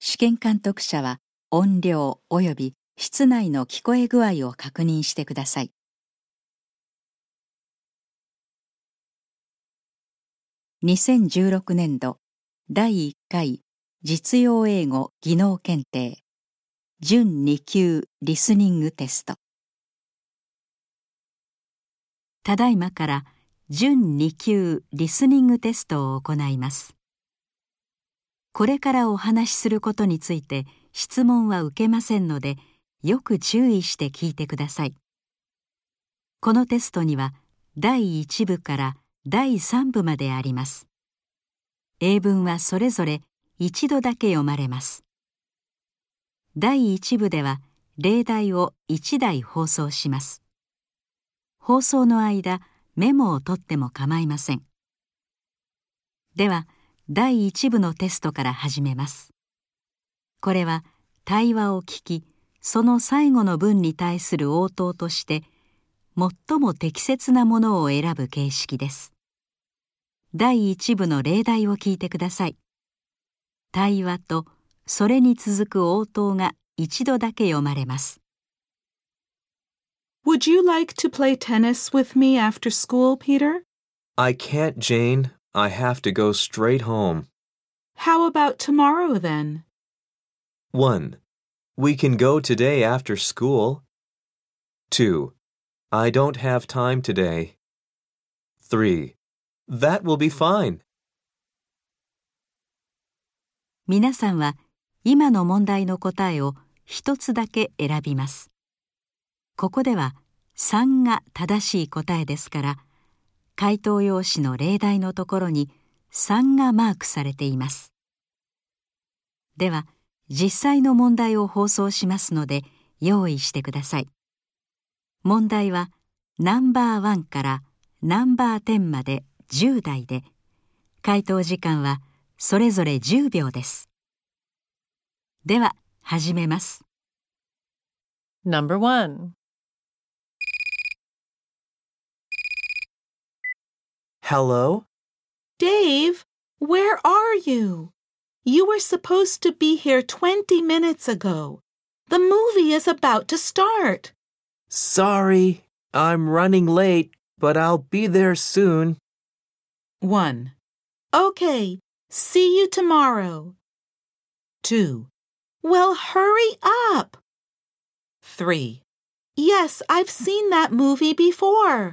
試験監督者は音量及び室内の聞こえ具合を確認してください。2016年度第1回実用英語技能検定準2級リスニングテスト。ただいまから準2級リスニングテストを行います。これからお話しすることについて質問は受けませんので、よく注意して聞いてください。このテストには第1部から第3部まであります。英文はそれぞれ一度だけ読まれます。第1部では例題を1題放送します。放送の間、メモを取っても構いません。では、第1部のテストから始めます。これは対話を聞き、その最後の文に対する応答として、最も適切なものを選ぶ形式です。第1部の例題を聞いてください。対話とそれに続く応答が一度だけ読まれます。 Would you like to play tennis with me after school, Peter? I can't, Jane. I have to go straight home. How about tomorrow then? 1. We can go today after school. 2. I don't have time today. 3. That will be fine. 皆さんは今の問題の答えを一つだけ選びます。ここでは3が正しい答えですから、回答用紙の例題のところに3がマークされています。では、実際の問題を放送しますので、用意してください。問題はナンバー1からナンバー10まで10題で、回答時間はそれぞれ10秒です。では、始めます。 Number 1. Hello? Dave, where are you? You were supposed to be here 20 minutes ago. The movie is about to start. Sorry, I'm running late, but I'll be there soon. 1. Okay, see you tomorrow. 2. Well, hurry up. 3. Yes, I've seen that movie before.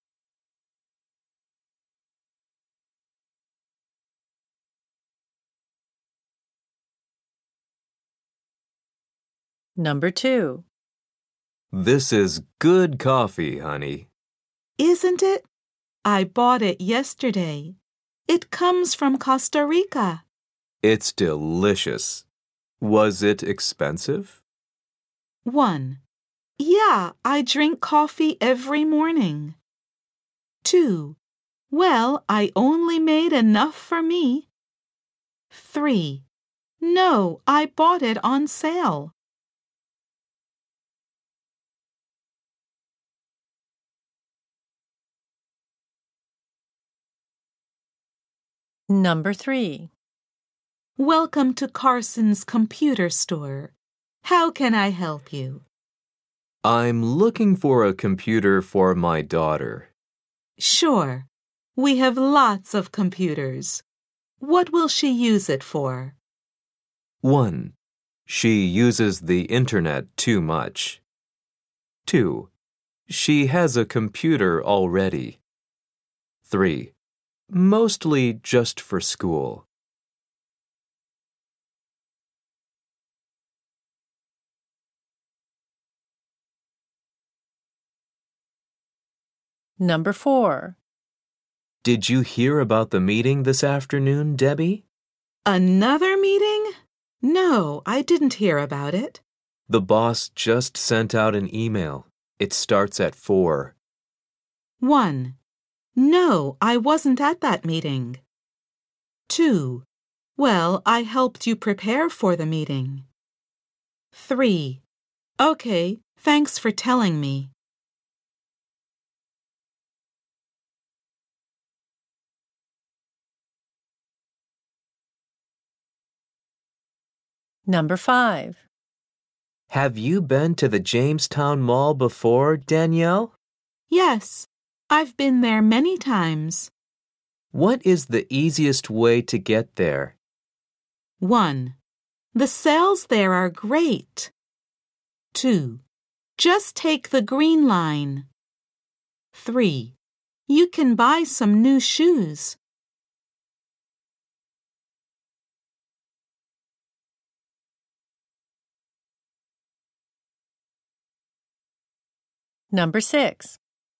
Number 2. This is good coffee, honey. Isn't it? I bought it yesterday. It comes from Costa Rica. It's delicious. Was it expensive? 1. Yeah, I drink coffee every morning. 2. Well, I only made enough for me. 3. No, I bought it on sale. Number 3. Welcome to Carson's computer store. How can I help you? I'm looking for a computer for my daughter. Sure. We have lots of computers. What will she use it for? 1. She uses the internet too much. 2. She has a computer already. 3. Mostly just for school. Number 4. Did you hear about the meeting this afternoon, Debbie? Another meeting? No, I didn't hear about it. The boss just sent out an email. It starts at 4. 1. No, I wasn't at that meeting. 2. Well, I helped you prepare for the meeting. 3. Okay, thanks for telling me. Number 5. Have you been to the Jamestown Mall before, Danielle? Yes, I've been there many times. What is the easiest way to get there? 1. The sales there are great. 2. Just take the green line. 3. You can buy some new shoes. Number 6.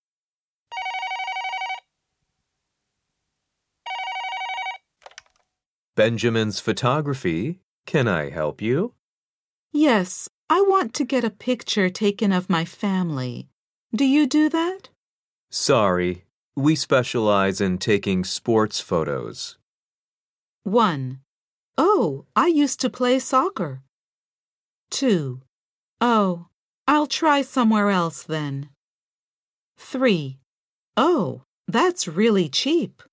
Benjamin's Photography. Can I help you? Yes, I want to get a picture taken of my family. Do you do that? Sorry, we specialize in taking sports photos. 1. Oh, I used to play soccer. 2. Oh, I'll try somewhere else then. 3. Oh, that's really cheap.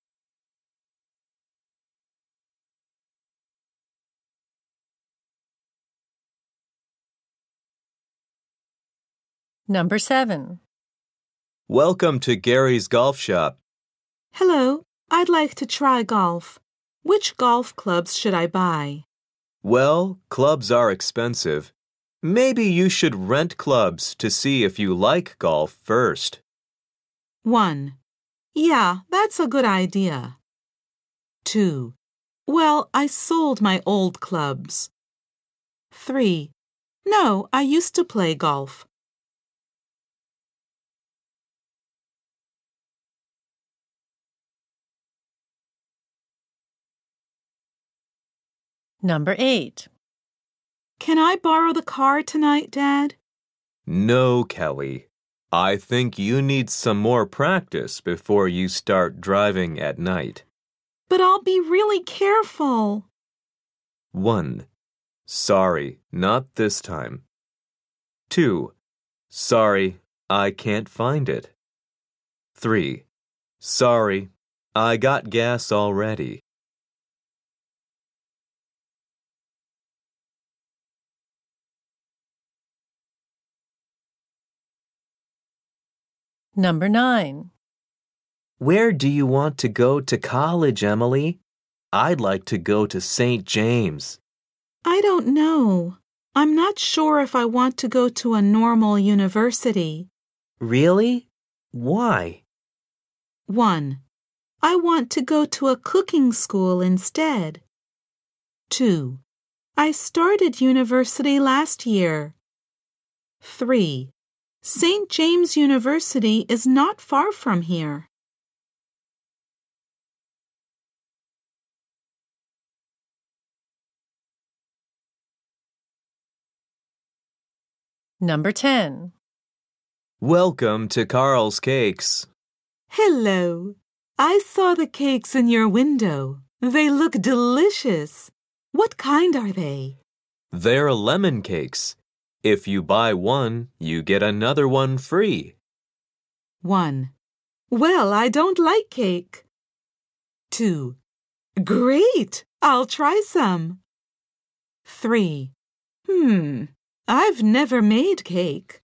Number 7. Welcome to Gary's Golf Shop. Hello, I'd like to try golf. Which golf clubs should I buy? Well, clubs are expensive. Maybe you should rent clubs to see if you like golf first. 1. Yeah, that's a good idea. 2. Well, I sold my old clubs. 3. No, I used to play golf. Number 8. Can I borrow the car tonight, Dad? No, Kelly. I think you need some more practice before you start driving at night. But I'll be really careful. 1. Sorry, not this time. 2. Sorry, I can't find it. 3. Sorry, I got gas already. Number 9. Where do you want to go to college, Emily? I'd like to go to St. James. I don't know. I'm not sure if I want to go to a normal university. Really? Why? 1. I want to go to a cooking school instead. 2. I started university last year. 3. St. James University is not far from here. Number 10. Welcome to Carl's Cakes. Hello. I saw the cakes in your window. They look delicious. What kind are they? They're lemon cakes. If you buy one, you get another one free. 1. Well, I don't like cake. 2. Great! I'll try some. 3. I've never made cake.